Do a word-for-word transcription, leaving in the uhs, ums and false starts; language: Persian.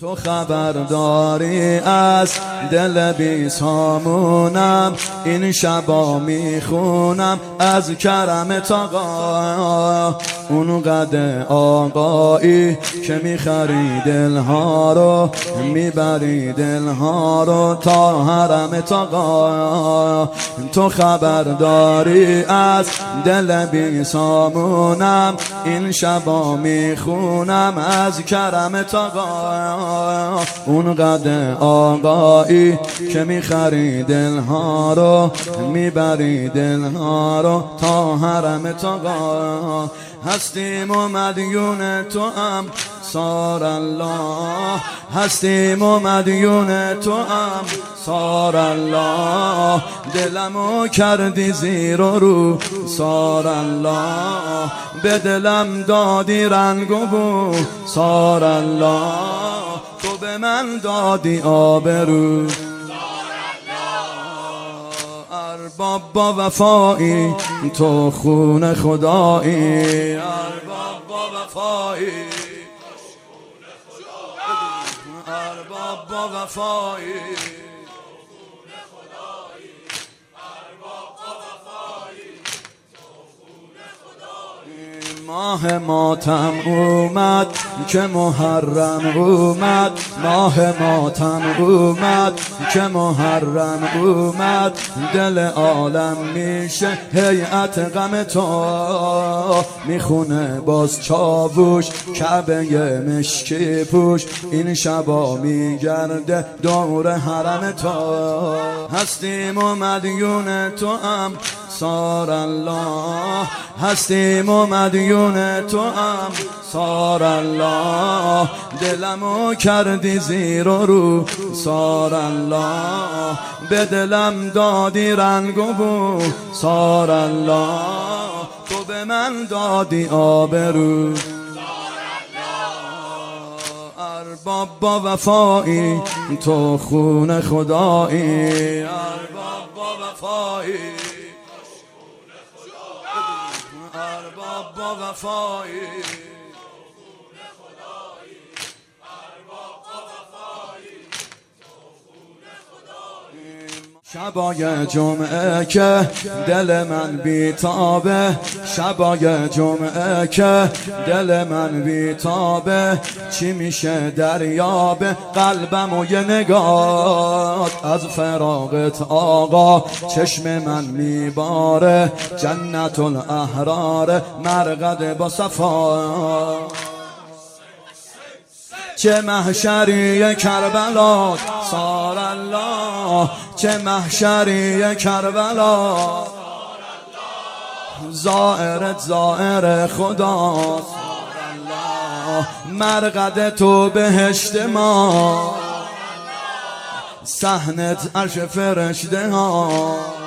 تو خبرداری از دل بی سامونم، این شبا میخونم از کرمت آقا. اون قد آقایی که میخری دلها رو، میبری دلها رو تا حرمت آقا. تو خبرداری از دل بی سامونم، این شبا میخونم از کرمت آقا. اون قد آقایی که میخری دلها رو، میبری دلها رو تا حرمت آقا. هستیم و مدیون تو هم سار الله، هستیم و مدیون تو هم سار الله. دلمو کردی زیر و رو سار الله، به دلم دادی رنگ و بو سار الله. تو به من دادی آبرو ارباب با وفایی، تو خون خدایی. ارباب با وفایی، ارباب با وفایی. ماه ماتم اومد که محرم اومد، ماه ماتم اومد که محرم اومد. دل عالم میشه هیئت غم تو، میخونه باز چاووش کعبه مشکی پوش. این شبا میگرده دور حرم تو، هستیم و مدیون تو هم سار الله، هستیم و مدیون تو هم سار الله. دلمو کردی زیر و رو سار الله، به دلم دادی رنگ و بو سار الله. تو به من دادی آبرو ارباب با وفایی، تو خون خدایی. ارباب با وفایی، ارباب با وفایی. شبای جمعه که دل من بیتابه، شبای جمعه که دل من بیتابه. چی میشه دریابه قلبم و یه نگاه از فراغت آقا. چشم من میباره جنت الاحرار، مرقد با صفا. چه محشری کربلا سار الله، چه محشری کربلا. زائرت زائر خدا سار الله، مرقد تو بهشت ما، صحنت عرش فرشته ها.